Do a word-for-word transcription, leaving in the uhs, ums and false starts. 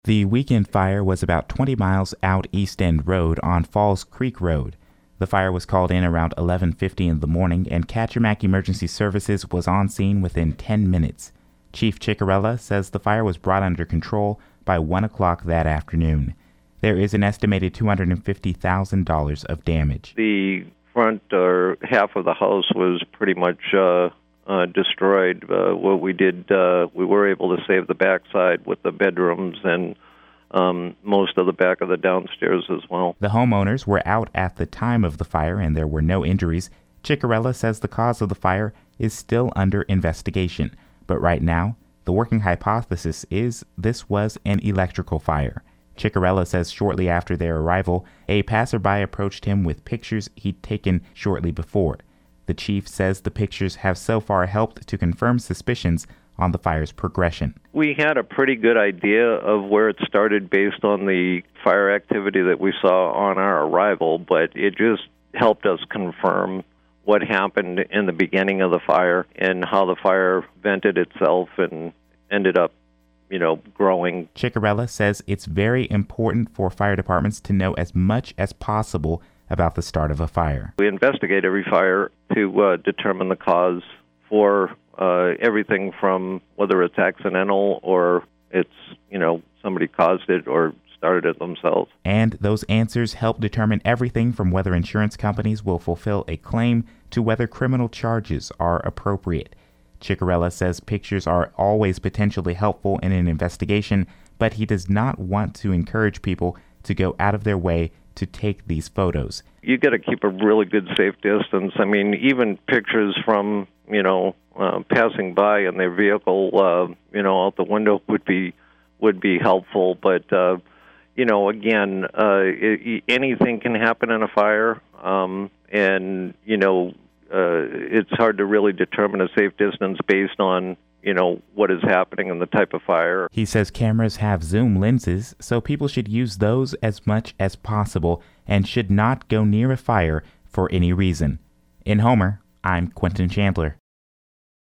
The weekend fire was about twenty miles out East End Road on Falls Creek Road. The fire was called in around eleven fifty in the morning, and Kachermack Emergency Services was on scene within ten minutes. Chief Ciccarella says the fire was brought under control by one o'clock that afternoon. There is an estimated two hundred fifty thousand dollars of damage. The front or half of the house was pretty much uh, uh, destroyed. Uh, what we did, uh, we were able to save the backside with the bedrooms and um, most of the back of the downstairs as well. The homeowners were out at the time of the fire and there were no injuries. Ciccarella says the cause of the fire is still under investigation, but right now, the working hypothesis is this was an electrical fire. Ciccarella says shortly after their arrival, a passerby approached him with pictures he'd taken shortly before. The chief says the pictures have so far helped to confirm suspicions on the fire's progression. We had a pretty good idea of where it started based on the fire activity that we saw on our arrival, but it just helped us confirm what happened in the beginning of the fire and how the fire vented itself and ended up you know, growing. Ciccarella says it's very important for fire departments to know as much as possible about the start of a fire. We investigate every fire to uh, determine the cause for uh, everything from whether it's accidental or it's, you know, somebody caused it or started it themselves. And those answers help determine everything from whether insurance companies will fulfill a claim to whether criminal charges are appropriate. Ciccarella says pictures are always potentially helpful in an investigation, but he does not want to encourage people to go out of their way to take these photos. You got to keep a really good safe distance. I mean, even pictures from, you know, uh, passing by in their vehicle, uh, you know, out the window would be would be helpful. But, uh, you know, again, uh, it, anything can happen in a fire, um, and, you know, Uh, it's hard to really determine a safe distance based on, you know, what is happening and the type of fire. He says cameras have zoom lenses, so people should use those as much as possible and should not go near a fire for any reason. In Homer, I'm Quentin Chandler.